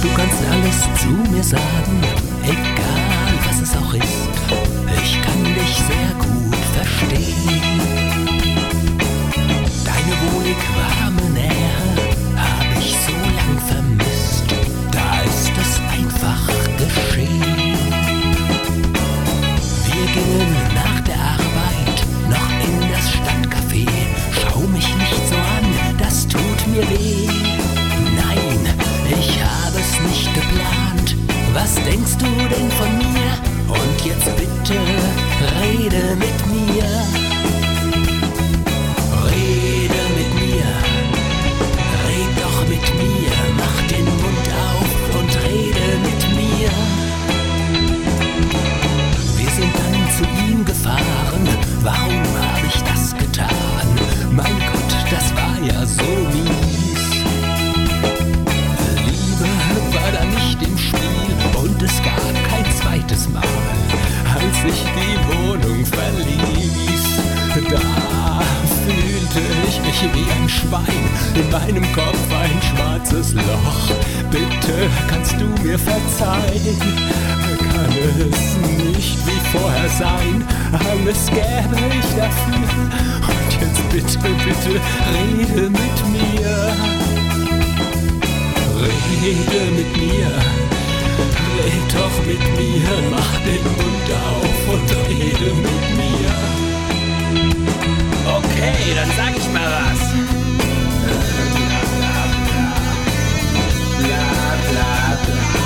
Du kannst alles zu mir sagen, egal was es auch ist. Ich kann dich sehr gut verstehen. Deine wohlig warme Nähe hab ich so lang vermisst. Da ist es einfach geschehen. Wir gingen nach der Arbeit noch in das Stadtcafé. Schau mich nicht so an, das tut mir weh. Nein, ich habe es nicht geplant. Was denkst du denn von mir? Und jetzt bitte rede mit mir. Rede mit mir. Red doch mit mir. Mach den Mund auf und rede mit mir. Wir sind dann zu ihm gefahren. Warum habe ich das getan? Mein Gott, das war ja so mies. Liebe war da nicht im Spiel und es gab kein zweites Mal, als ich die Wohnung verließ. Da fühlte ich mich wie ein Schwein, in meinem Kopf ein schwarzes Loch. Bitte kannst du mir verzeihen, kann es nicht wie vorher sein, alles gäbe ich dafür. Und jetzt bitte rede mit mir. Rede mit mir, red doch mit mir, mach den Mund auf und rede mit mir. Okay, dann sag ich mal was. Bla bla bla.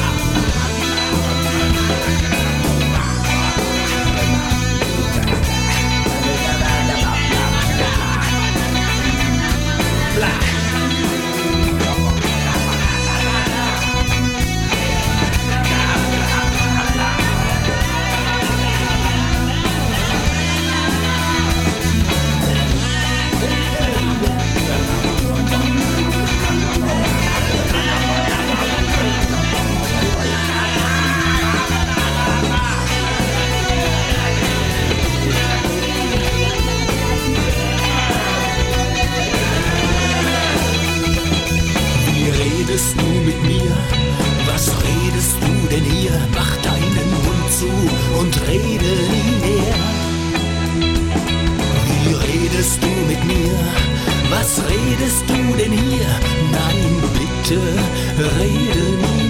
Redest du mit mir? Was redest du denn hier? Mach deinen Mund zu und rede nie mehr. Wie redest du mit mir? Was redest du denn hier? Nein, bitte rede nie